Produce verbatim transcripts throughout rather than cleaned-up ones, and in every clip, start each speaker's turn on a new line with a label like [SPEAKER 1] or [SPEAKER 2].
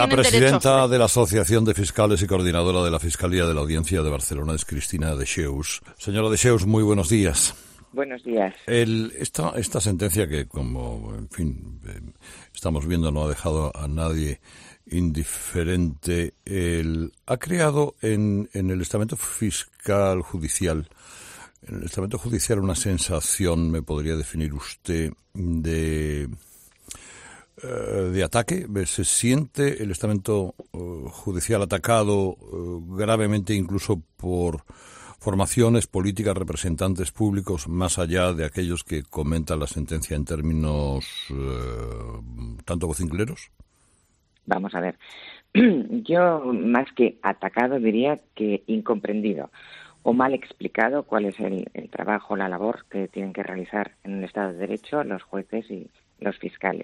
[SPEAKER 1] La
[SPEAKER 2] tienen derecho.
[SPEAKER 1] presidenta de la Asociación de Fiscales y coordinadora de la Fiscalía de la Audiencia de Barcelona es Cristina Dexeus. Señora Dexeus, muy buenos días.
[SPEAKER 3] Buenos días.
[SPEAKER 1] El, esta, esta sentencia que, como, en fin, eh, estamos viendo, no ha dejado a nadie indiferente, el, ha creado en, en el estamento fiscal judicial, en el estamento judicial una sensación, me podría definir usted, de... de ataque. Se siente el estamento uh, judicial atacado uh, gravemente incluso por formaciones políticas, representantes públicos, más allá de aquellos que comentan la sentencia en términos uh, tanto vocincleros.
[SPEAKER 3] Vamos a ver. Yo, más que atacado, diría que incomprendido o mal explicado cuál es el, el trabajo, la labor que tienen que realizar en un Estado de Derecho los jueces y los fiscales.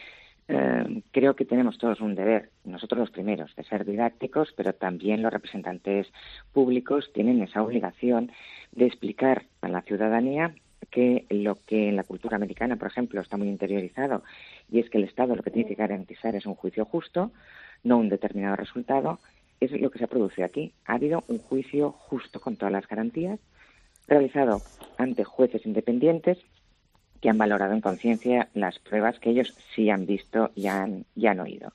[SPEAKER 3] Eh, creo que tenemos todos un deber, nosotros los primeros, de ser didácticos, pero también los representantes públicos tienen esa obligación de explicar a la ciudadanía que lo que en la cultura americana, por ejemplo, está muy interiorizado, y es que el Estado lo que tiene que garantizar es un juicio justo, no un determinado resultado, es lo que se produce aquí. Ha habido un juicio justo con todas las garantías, realizado ante jueces independientes, que han valorado en conciencia las pruebas que ellos sí han visto y han, y han oído.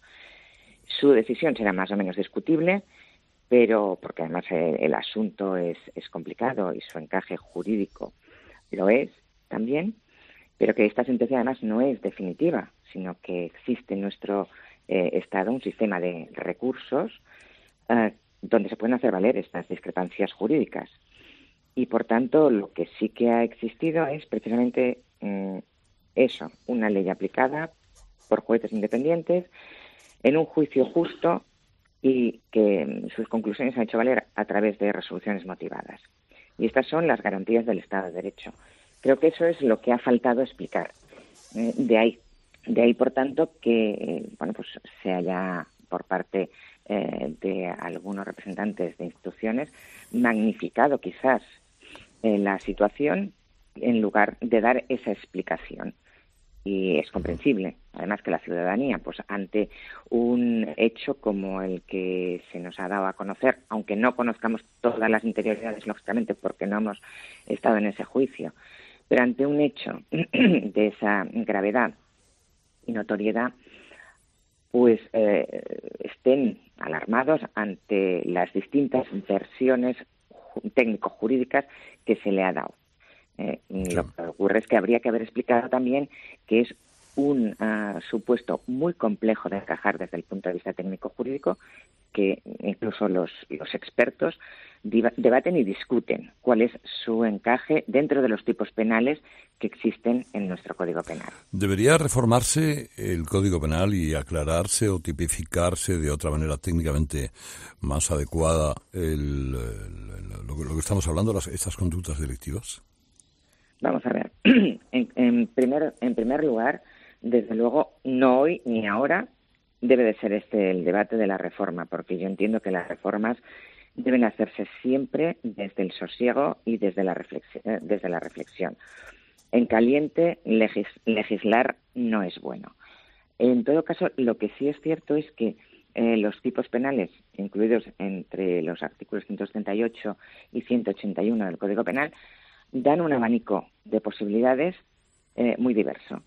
[SPEAKER 3] Su decisión será más o menos discutible, pero porque además el, el asunto es, es complicado y su encaje jurídico lo es también, pero que esta sentencia además no es definitiva, sino que existe en nuestro eh, Estado un sistema de recursos eh, donde se pueden hacer valer estas discrepancias jurídicas. Y, por tanto, lo que sí que ha existido es precisamente mm, eso, una ley aplicada por jueces independientes en un juicio justo y que mm, sus conclusiones se han hecho valer a través de resoluciones motivadas. Y estas son las garantías del Estado de Derecho. Creo que eso es lo que ha faltado explicar. Eh, de ahí, de ahí, por tanto, que eh, bueno, pues se haya, por parte eh, de algunos representantes de instituciones, magnificado quizás eh, la situación en lugar de dar esa explicación. Y es comprensible, además, que la ciudadanía, pues ante un hecho como el que se nos ha dado a conocer, aunque no conozcamos todas las interioridades, lógicamente, porque no hemos estado en ese juicio, pero ante un hecho de esa gravedad y notoriedad, pues eh, estén alarmados ante las distintas versiones técnico-jurídicas que se le ha dado. Eh, sí. Lo que ocurre es que habría que haber explicado también que es un uh, supuesto muy complejo de encajar desde el punto de vista técnico-jurídico, que incluso los, los expertos diva- debaten y discuten cuál es su encaje dentro de los tipos penales que existen en nuestro Código Penal.
[SPEAKER 1] ¿Debería reformarse el Código Penal y aclararse o tipificarse de otra manera técnicamente más adecuada el, el, lo, lo que estamos hablando, las, estas conductas delictivas?
[SPEAKER 3] Vamos a ver. En, en, primer, en primer lugar, desde luego, no hoy ni ahora debe de ser este el debate de la reforma, porque yo entiendo que las reformas deben hacerse siempre desde el sosiego y desde la reflexión. Desde la reflexión. En caliente, legis, legislar no es bueno. En todo caso, lo que sí es cierto es que eh, los tipos penales, incluidos entre los artículos ciento setenta y ocho y ciento ochenta y uno del Código Penal, dan un abanico de posibilidades eh, muy diverso.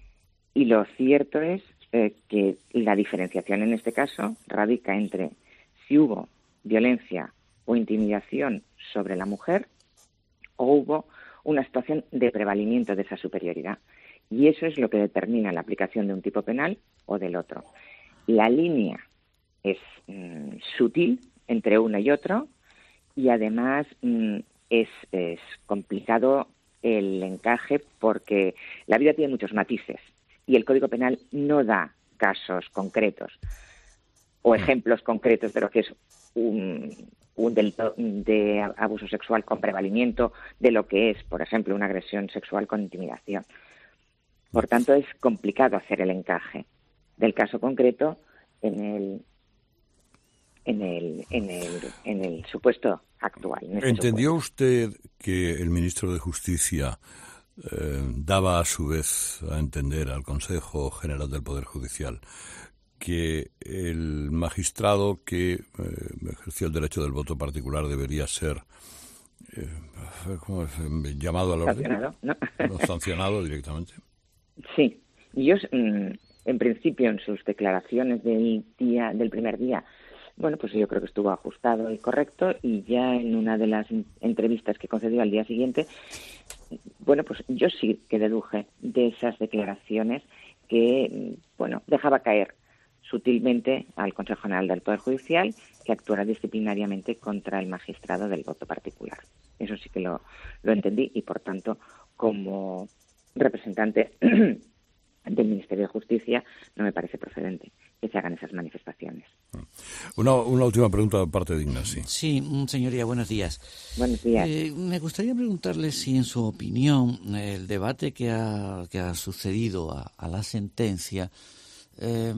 [SPEAKER 3] Y lo cierto es eh, que la diferenciación en este caso radica entre si hubo violencia o intimidación sobre la mujer o hubo una situación de prevalimiento de esa superioridad. Y eso es lo que determina la aplicación de un tipo penal o del otro. La línea es mmm, sutil entre uno y otro y además mmm, es, es complicado el encaje porque la vida tiene muchos matices y el Código Penal no da casos concretos o ejemplos concretos de lo que es un, un delito de abuso sexual con prevalimiento, de lo que es, por ejemplo, una agresión sexual con intimidación. Por tanto, es complicado hacer el encaje del caso concreto en el en el en el en el supuesto actual. En este
[SPEAKER 1] ¿Entendió
[SPEAKER 3] supuesto.
[SPEAKER 1] usted que el ministro de Justicia eh, daba a su vez a entender al Consejo General del Poder Judicial que el magistrado que eh, ejerció el derecho del voto particular debería ser eh, ¿cómo es? llamado a la orden,
[SPEAKER 3] sancionado, ¿no?
[SPEAKER 1] ¿no? sancionado directamente.
[SPEAKER 3] Sí, yo en principio en sus declaraciones del día del primer día, bueno, pues yo creo que estuvo ajustado y correcto, y ya en una de las entrevistas que concedió al día siguiente, bueno, pues yo sí que deduje de esas declaraciones que, bueno, dejaba caer sutilmente al Consejo General del Poder Judicial que actuara disciplinariamente contra el magistrado del voto particular. Eso sí que lo, lo entendí, y por tanto, como representante del Ministerio de Justicia, no me parece procedente que se hagan esas manifestaciones.
[SPEAKER 1] Una, una última pregunta de parte de Ignasi.
[SPEAKER 2] Sí, señoría, buenos días.
[SPEAKER 3] Buenos días.
[SPEAKER 2] Eh, me gustaría preguntarle si, en su opinión, el debate que ha, que ha sucedido a, a la sentencia eh,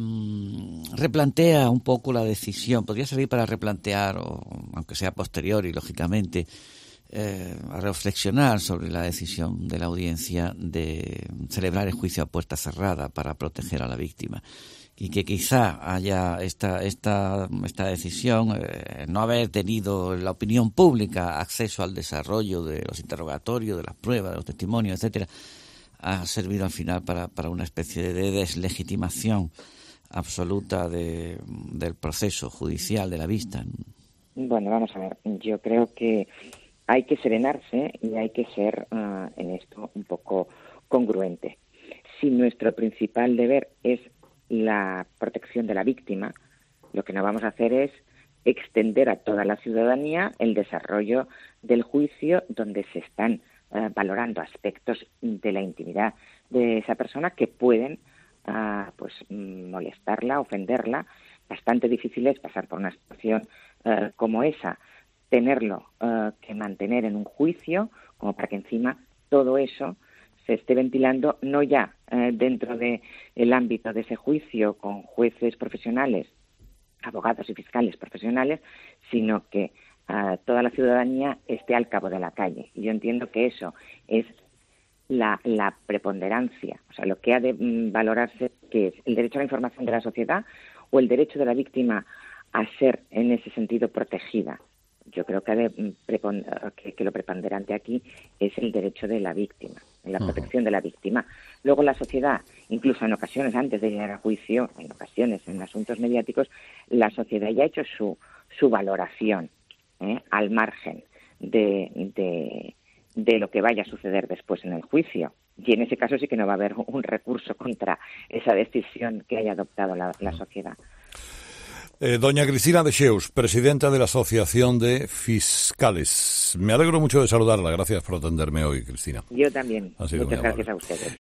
[SPEAKER 2] replantea un poco la decisión. Podría servir para replantear, o, aunque sea posterior y lógicamente, Eh, a reflexionar sobre la decisión de la audiencia de celebrar el juicio a puerta cerrada para proteger a la víctima, y que quizá haya esta esta esta decisión, eh, no haber tenido la opinión pública acceso al desarrollo de los interrogatorios, de las pruebas, de los testimonios, etcétera, ha servido al final para, para una especie de deslegitimación absoluta de, del proceso judicial, de la vista.
[SPEAKER 3] Bueno, vamos a ver, yo creo que hay que serenarse y hay que ser uh, en esto un poco congruente. Si nuestro principal deber es la protección de la víctima, lo que no vamos a hacer es extender a toda la ciudadanía el desarrollo del juicio, donde se están uh, valorando aspectos de la intimidad de esa persona que pueden uh, pues molestarla, ofenderla. Bastante difícil es pasar por una situación uh, como esa, tenerlo uh, que mantener en un juicio, como para que encima todo eso se esté ventilando, no ya uh, dentro de el ámbito de ese juicio con jueces profesionales, abogados y fiscales profesionales, sino que uh, toda la ciudadanía esté al cabo de la calle. Y yo entiendo que eso es la, la preponderancia, o sea, lo que ha de mm, valorarse, que es el derecho a la información de la sociedad o el derecho de la víctima a ser en ese sentido protegida. Yo creo que, de, que, que lo preponderante aquí es el derecho de la víctima, la protección de la víctima. Luego la sociedad, incluso en ocasiones, antes de llegar a juicio, en ocasiones, en asuntos mediáticos, la sociedad ya ha hecho su, su valoración ¿eh? al margen de, de, de lo que vaya a suceder después en el juicio. Y en ese caso sí que no va a haber un recurso contra esa decisión que haya adoptado la, la sociedad.
[SPEAKER 1] Eh, doña Cristina Dexeus, presidenta de la Asociación de Fiscales. Me alegro mucho de saludarla. Gracias por atenderme hoy, Cristina.
[SPEAKER 3] Yo también.
[SPEAKER 1] Ha sido
[SPEAKER 3] Muchas
[SPEAKER 1] muy
[SPEAKER 3] gracias
[SPEAKER 1] amable.
[SPEAKER 3] a ustedes.